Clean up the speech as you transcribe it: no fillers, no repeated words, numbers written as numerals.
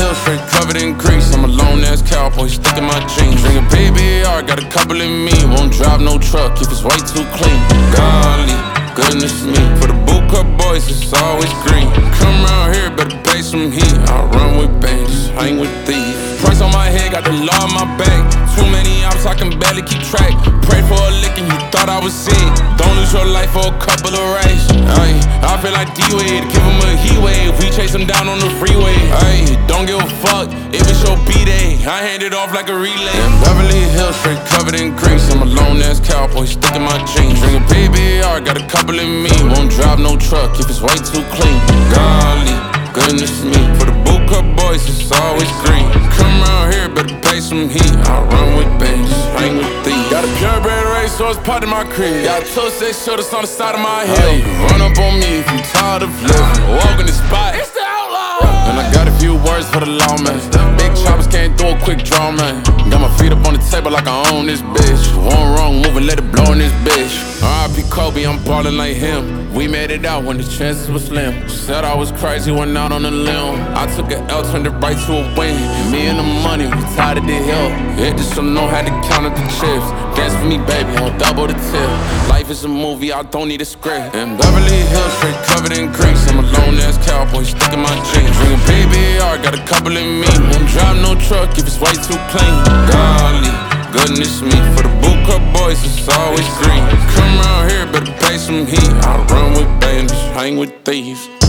Hills, straight covered in grease. I'm a lone ass cowboy, stuck in my jeans. Drinking PBR, got a couple in me. Won't drive no truck if it's way too clean. Golly, goodness me. For the boot cut boys, it's always green. Come around here, better pay some heat. I run with bands, hang with thieves. Price on my head, got the law on my back. Too many ops, I can barely keep track. Pray for a lick and you thought I was sick. Don't lose your life for a couple of rays. Ay, I feel like D-Wade, give him a heat wave. We chase him down on the freeway. Ay, don't give a fuck if it's your B-Day. I hand it off like a relay. In Beverly Hills, straight covered in grease. I'm a lone ass cowboy, stuck in my jeans. Drinking PBR, got a couple in me. Won't drive no truck if it's way too clean. Golly, goodness me. For the boot cut boys, it's always green. Come around here, better pay some heat. I run with bands, hang with thieves. Got a purebred race, so it's part of my creed. Got 2-6 shooters on the side of my head. Run up on me if you tired of living. Walk in the spot, it's the outlaw. And I got a few words for the lawman. Big choppers can't do a quick draw, man. Got my feet up on the table like I own this bitch. One wrong move and let it blow in this bitch. R.I.P. Kobe, I'm ballin' like him. We made it out when the chances were slim. Said I was crazy, went out on a limb. I took an L, turned it right to a win. Me and the money, we tied of the hill. Hit this so know how to count up the chips. Dance for me, baby, I'll double the tip. Life is a movie, I don't need a script. In Beverly Hills, straight covered in grease. I'm a lone ass cowboy, stuck in my jeans. Drinking PBR, got a couple in me. Won't drive no truck if it's way too clean. Golly, goodness me. For the boot cut boys, it's always green. Come around here, better pay some heat. I run with bandits, hang with thieves.